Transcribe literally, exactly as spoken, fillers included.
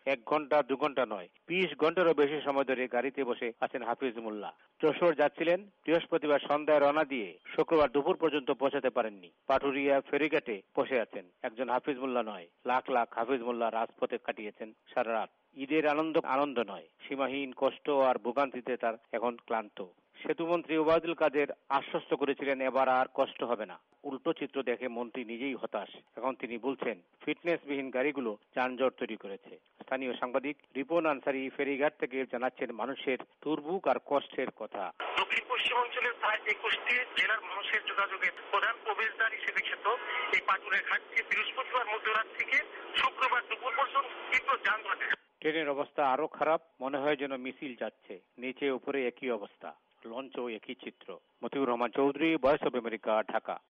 এক ঘন্টা দু ঘন্টা নয়, বিশ ঘন্টারও বেশি সময় ধরে গাড়িতে বসে আছেন হাফিজ মোল্লা। যশোর যাচ্ছিলেন, বৃহস্পতিবার সন্ধ্যায় রওনা দিয়ে শুক্রবার দুপুর পর্যন্ত পৌঁছাতে পারেননি। পাটুরিয়া ফেরিঘাটে বসে আছেন। একজন হাফিজ মোল্লা নয়, লাখ লাখ হাফিজ মোল্লা রাজপথে কাটিয়েছেন সারা রাত। ঈদের আনন্দ আনন্দ নয়, সীমাহীন কষ্ট আর ভোগান্তিতে তার এখন ক্লান্ত। সেতুমন্ত্রী ওবায়দুল কাদের আশ্বস্ত করেছিলেন এবার আর কষ্ট হবে না। উল্টো চিত্র দেখে মন্ত্রী নিজেই হতাশ। এখন তিনি বলছেন ফিটনেসবিহীন গাড়িগুলো যানজট তৈরি করেছে। স্থানীয় সাংবাদিক রিপন আনসারী ফেরিঘাট থেকে জানাচ্ছেন মানুষের দুর্ভোগ আর কষ্টের কথা। দক্ষিণ পশ্চিমাঞ্চলের প্রায় একুশটি জেলার মানুষের যোগাযোগের প্রধান প্রবেশদ্বার হিসেবে খ্যাত এই পাটুরিয়া ঘাটটি বৃহস্পতিবার মধ্যরাত থেকে শুক্রবার দুপুর পর্যন্ত তীব্র যানজট। ট্রেনের অবস্থা আরো খারাপ, মনে হয় যেন মিছিল যাচ্ছে। নিচে উপরে একই অবস্থা, লঞ্চও একই চিত্র। Motiur Rahman Chowdhury, voice of America, Dhaka.